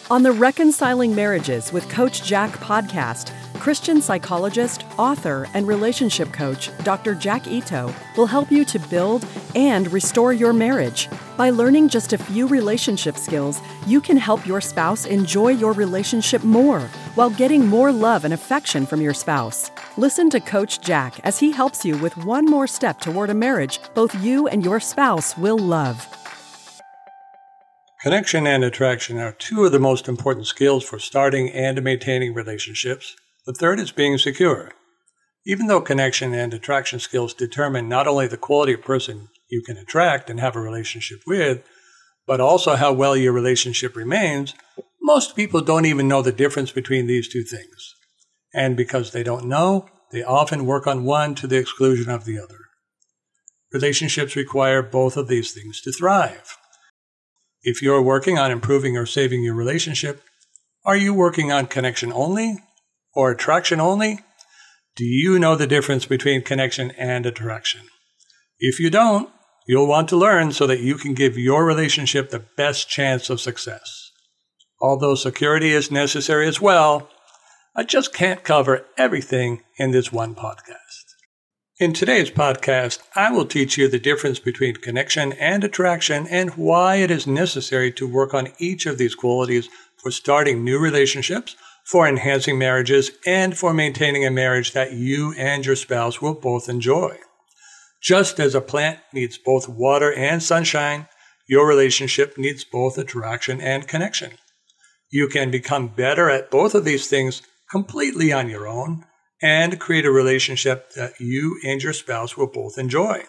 On the Reconciling Marriages with Coach Jack podcast, Christian psychologist, author, and relationship coach Dr. Jack Ito will help you to build and restore your marriage. By learning just a few relationship skills, you can help your spouse enjoy your relationship more while getting more love and affection from your spouse. Listen to Coach Jack as he helps you with one more step toward a marriage both you and your spouse will love. Connection and attraction are two of the most important skills for starting and maintaining relationships. The third is being secure. Even though connection and attraction skills determine not only the quality of person you can attract and have a relationship with, but also how well your relationship remains, most people don't even know the difference between these two things. And because they don't know, they often work on one to the exclusion of the other. Relationships require both of these things to thrive. If you're working on improving or saving your relationship, are you working on connection only or attraction only? Do you know the difference between connection and attraction? If you don't, you'll want to learn so that you can give your relationship the best chance of success. Although security is necessary as well, I just can't cover everything in this one podcast. In today's podcast, I will teach you the difference between connection and attraction and why it is necessary to work on each of these qualities for starting new relationships, for enhancing marriages, and for maintaining a marriage that you and your spouse will both enjoy. Just as a plant needs both water and sunshine, your relationship needs both attraction and connection. You can become better at both of these things completely on your own, and create a relationship that you and your spouse will both enjoy.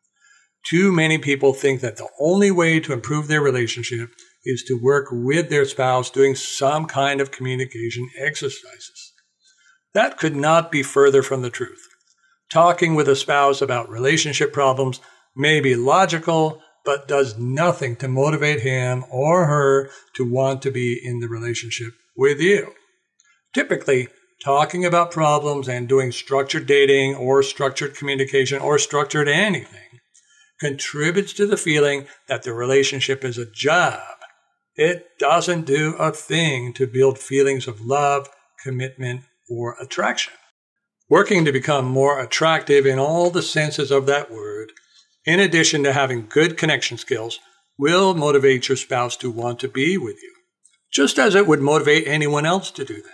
Too many people think that the only way to improve their relationship is to work with their spouse doing some kind of communication exercises. That could not be further from the truth. Talking with a spouse about relationship problems may be logical, but does nothing to motivate him or her to want to be in the relationship with you. Typically, talking about problems and doing structured dating or structured communication or structured anything contributes to the feeling that the relationship is a job. It doesn't do a thing to build feelings of love, commitment, or attraction. Working to become more attractive in all the senses of that word, in addition to having good connection skills, will motivate your spouse to want to be with you, just as it would motivate anyone else to do that.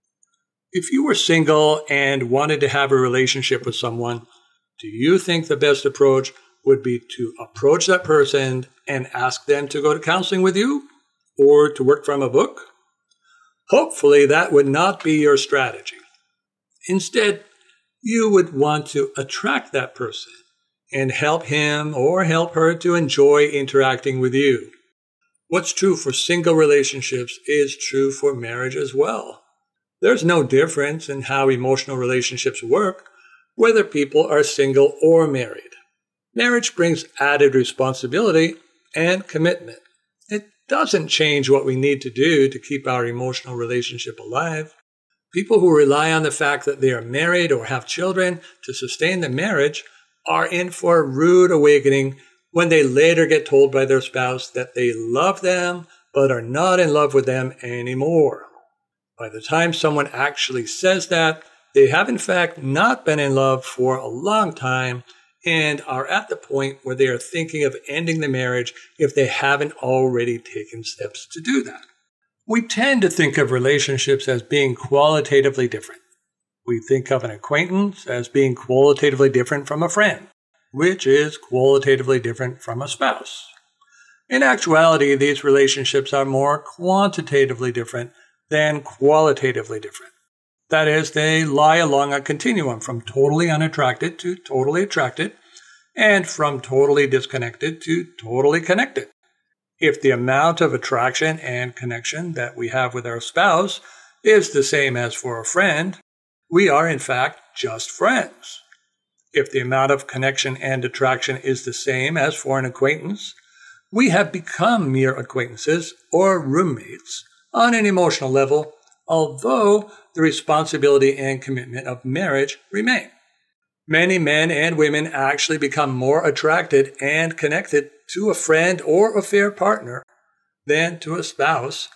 If you were single and wanted to have a relationship with someone, do you think the best approach would be to approach that person and ask them to go to counseling with you or to work from a book? Hopefully that would not be your strategy. Instead, you would want to attract that person and help him or help her to enjoy interacting with you. What's true for single relationships is true for marriage as well. There's no difference in how emotional relationships work, whether people are single or married. Marriage brings added responsibility and commitment. It doesn't change what we need to do to keep our emotional relationship alive. People who rely on the fact that they are married or have children to sustain the marriage are in for a rude awakening when they later get told by their spouse that they love them but are not in love with them anymore. By the time someone actually says that, they have in fact not been in love for a long time and are at the point where they are thinking of ending the marriage if they haven't already taken steps to do that. We tend to think of relationships as being qualitatively different. We think of an acquaintance as being qualitatively different from a friend, which is qualitatively different from a spouse. In actuality, these relationships are more quantitatively different than qualitatively different. That is, they lie along a continuum from totally unattracted to totally attracted, and from totally disconnected to totally connected. If the amount of attraction and connection that we have with our spouse is the same as for a friend, we are in fact just friends. If the amount of connection and attraction is the same as for an acquaintance, we have become mere acquaintances or roommates on an emotional level, although the responsibility and commitment of marriage remain. Many men and women actually become more attracted and connected to a friend or affair partner than to a spouse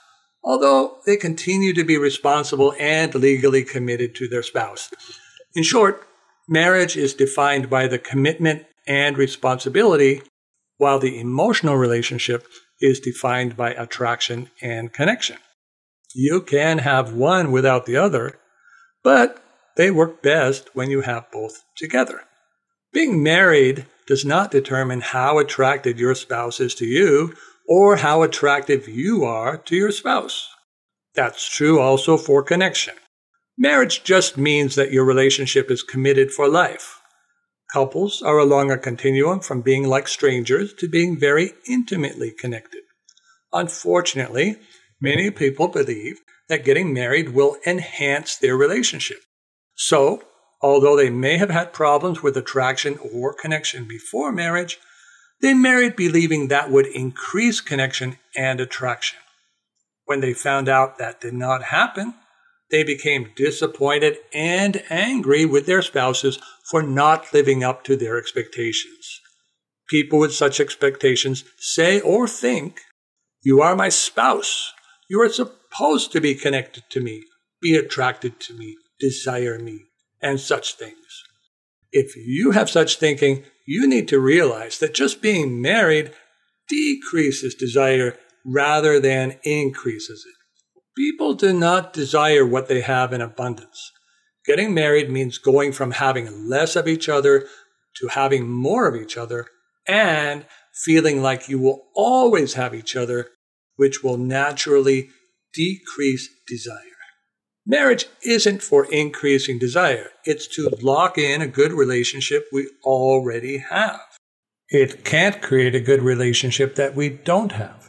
although they continue to be responsible and legally committed to their spouse. In short, marriage is defined by the commitment and responsibility, while the emotional relationship is defined by attraction and connection. You can have one without the other, but they work best when you have both together. Being married does not determine how attracted your spouse is to you or how attractive you are to your spouse. That's true also for connection. Marriage just means that your relationship is committed for life. Couples are along a continuum from being like strangers to being very intimately connected. Unfortunately, many people believe that getting married will enhance their relationship. So, although they may have had problems with attraction or connection before marriage, they married believing that would increase connection and attraction. When they found out that did not happen, they became disappointed and angry with their spouses for not living up to their expectations. People with such expectations say or think, "You are my spouse. You are supposed to be connected to me, be attracted to me, desire me," and such things. If you have such thinking, you need to realize that just being married decreases desire rather than increases it. People do not desire what they have in abundance. Getting married means going from having less of each other to having more of each other and feeling like you will always have each other, which will naturally decrease desire. Marriage isn't for increasing desire. It's to lock in a good relationship we already have. It can't create a good relationship that we don't have.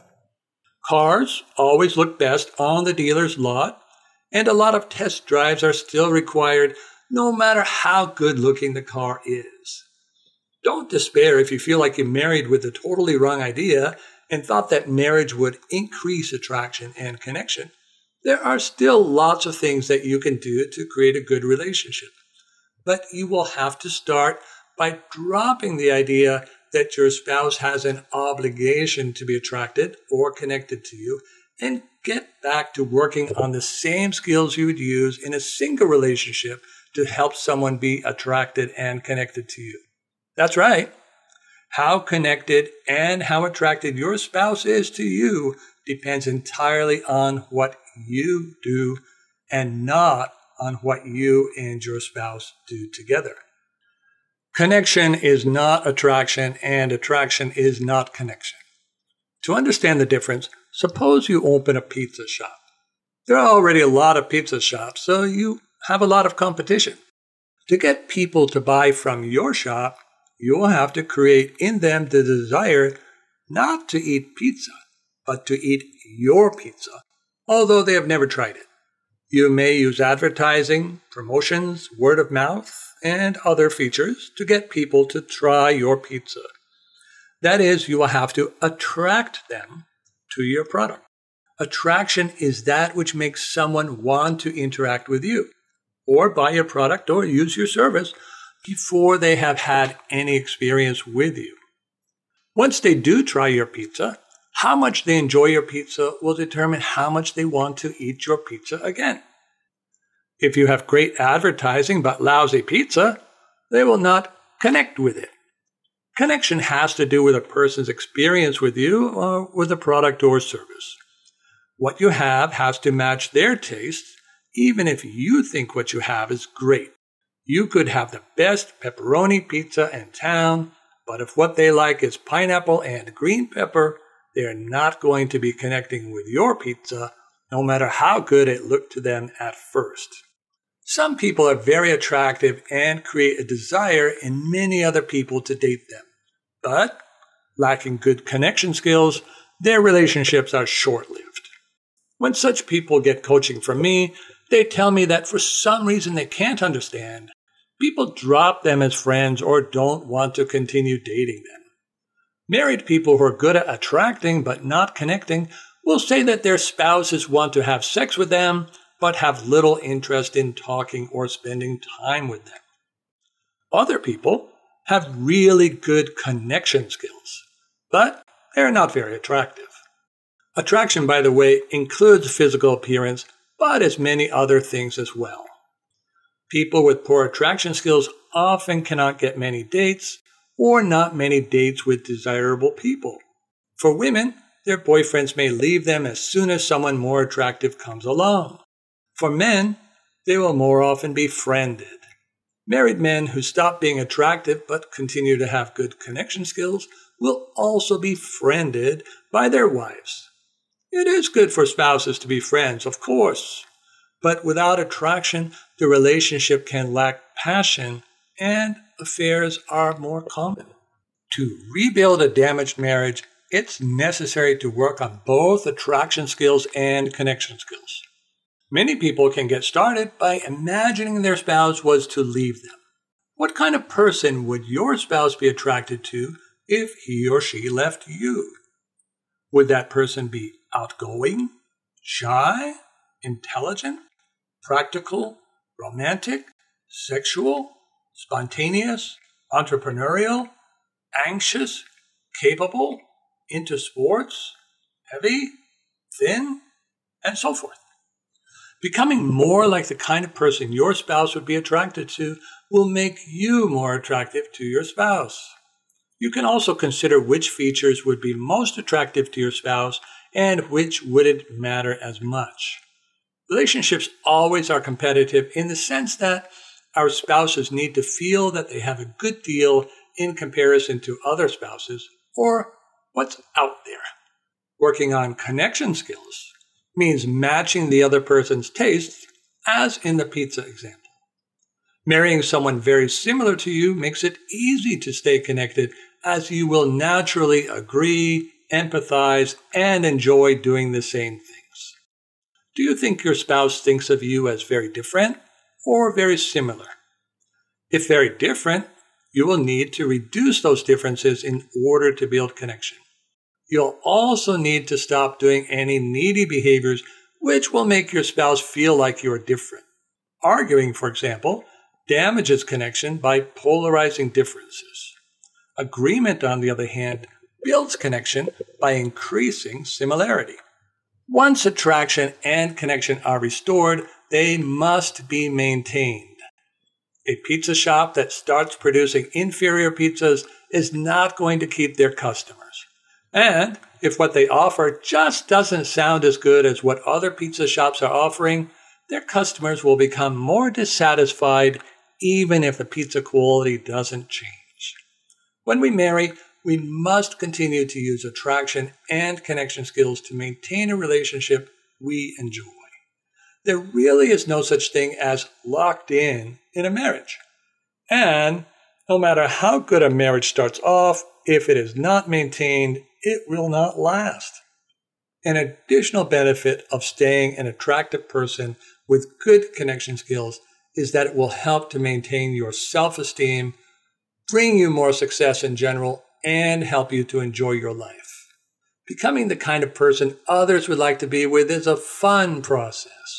Cars always look best on the dealer's lot, and a lot of test drives are still required no matter how good looking the car is. Don't despair if you feel like you married with the totally wrong idea and thought that marriage would increase attraction and connection. There are still lots of things that you can do to create a good relationship. But you will have to start by dropping the idea that your spouse has an obligation to be attracted or connected to you and get back to working on the same skills you would use in a single relationship to help someone be attracted and connected to you. That's right. How connected and how attracted your spouse is to you depends entirely on what you do and not on what you and your spouse do together. Connection is not attraction, and attraction is not connection. To understand the difference, suppose you open a pizza shop. There are already a lot of pizza shops, so you have a lot of competition. To get people to buy from your shop, you will have to create in them the desire not to eat pizza, but to eat your pizza, although they have never tried it. You may use advertising, promotions, word of mouth, and other features to get people to try your pizza. That is, you will have to attract them to your product. Attraction is that which makes someone want to interact with you, or buy your product or use your service before they have had any experience with you. Once they do try your pizza, how much they enjoy your pizza will determine how much they want to eat your pizza again. If you have great advertising but lousy pizza, they will not connect with it. Connection has to do with a person's experience with you or with a product or service. What you have has to match their taste, even if you think what you have is great. You could have the best pepperoni pizza in town, but if what they like is pineapple and green pepper, they are not going to be connecting with your pizza, no matter how good it looked to them at first. Some people are very attractive and create a desire in many other people to date them. But, lacking good connection skills, their relationships are short-lived. When such people get coaching from me, they tell me that for some reason they can't understand, people drop them as friends or don't want to continue dating them. Married people who are good at attracting but not connecting will say that their spouses want to have sex with them but have little interest in talking or spending time with them. Other people have really good connection skills, but they're not very attractive. Attraction, by the way, includes physical appearance, but as many other things as well. People with poor attraction skills often cannot get many dates or not many dates with desirable people. For women, their boyfriends may leave them as soon as someone more attractive comes along. For men, they will more often be friended. Married men who stop being attractive but continue to have good connection skills will also be friended by their wives. It is good for spouses to be friends, of course, but without attraction, the relationship can lack passion and affairs are more common. To rebuild a damaged marriage, it's necessary to work on both attraction skills and connection skills. Many people can get started by imagining their spouse was to leave them. What kind of person would your spouse be attracted to if he or she left you? Would that person be outgoing, shy, intelligent, practical, romantic, sexual, spontaneous, entrepreneurial, anxious, capable, into sports, heavy, thin, and so forth? Becoming more like the kind of person your spouse would be attracted to will make you more attractive to your spouse. You can also consider which features would be most attractive to your spouse and which wouldn't matter as much. Relationships always are competitive in the sense that our spouses need to feel that they have a good deal in comparison to other spouses or what's out there. Working on connection skills means matching the other person's tastes, as in the pizza example. Marrying someone very similar to you makes it easy to stay connected, as you will naturally agree, empathize, and enjoy doing the same things. Do you think your spouse thinks of you as very different or very similar? If very different, you will need to reduce those differences in order to build connection. You'll also need to stop doing any needy behaviors which will make your spouse feel like you're different. Arguing, for example, damages connection by polarizing differences. Agreement, on the other hand, builds connection by increasing similarity. Once attraction and connection are restored, they must be maintained. A pizza shop that starts producing inferior pizzas is not going to keep their customers. And if what they offer just doesn't sound as good as what other pizza shops are offering, their customers will become more dissatisfied even if the pizza quality doesn't change. When we marry, we must continue to use attraction and connection skills to maintain a relationship we enjoy. There really is no such thing as locked in a marriage. And no matter how good a marriage starts off, if it is not maintained, it will not last. An additional benefit of staying an attractive person with good connection skills is that it will help to maintain your self-esteem, bring you more success in general, and help you to enjoy your life. Becoming the kind of person others would like to be with is a fun process.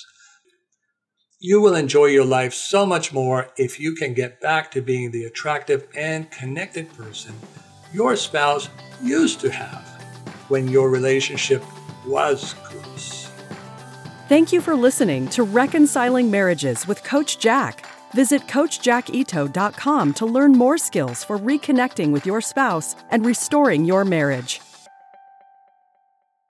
You will enjoy your life so much more if you can get back to being the attractive and connected person your spouse used to have when your relationship was close. Thank you for listening to Reconciling Marriages with Coach Jack. Visit CoachJackIto.com to learn more skills for reconnecting with your spouse and restoring your marriage.